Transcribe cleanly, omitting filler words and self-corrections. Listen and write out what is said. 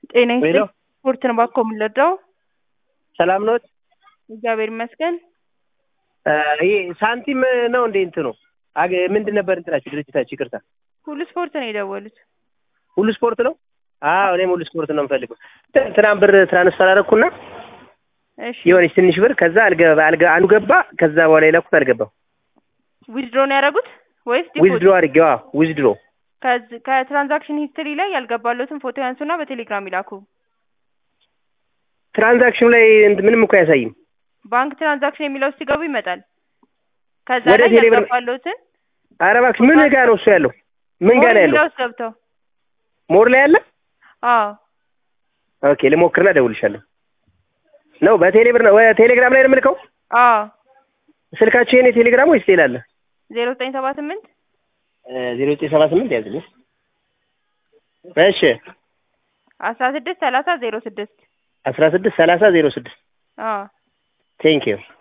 ጤና ሄሎ ይስጥልኝ ስፖርት ነው ባክዎ የምንረዳው? ሰላም ነዎት? እግዚአብሔር ይመስገን። ይሄ ሳንቲም ነው እንዴ እንትኑ? ምንድን ነበር እንትናችሁ ድርጅታችሁ? ይቅርታ ሁሉ ስፖርት ነው የደወሉት። ሁሉ ስፖርት ነው? አዎ እኔም ሁሉ ስፖርት ነው የምፈልገው። ትናንት ብር ትራንስፈር አደረኩና እሺ የሆነች ትንሽ ብር ከዛ አንዱ ገባ፣ ከዛ በኋላ የላኩት አልገባም። ዊዝድሮ ነው ያደረጉት ወይስ ዲፖዚት? ዊዝድሮ አድርጌው። አዎ ዊዝድሮ። ከትራንዛክሽን ሂስትሪ ላይ ያልገባለትን ፎቶ ያንሱና በቴሌግራም ይላኩ። ትራንዛክሽኑ ላይ ምንም እኮ አያሳይም። ባንክ ትራንዛክሽን የሚለው ሲገቡ ይመጣል። ከዛ ወደ ላይ ቴሌብር ያልገባለትን ኧረ እባክሽ ምን ጋር ነው እሱ ያለው? ምን ጋር ነው ያለው? የሚለው ገብተው ሞር ላይ አለ? አዎ ኦኬ ልሞክርና እደውልልሻለሁ። ነው በቴሌብር ነው ቴሌግራም ላይ ነው የምልከው? አዎ ስልካችሁ የኔ ቴሌግራም ወይስ ሌላ አለ? 0978 0978 ያዝልኝ። እሺ 16 30 06 16 30 06 አዎ ቴንክ ዩ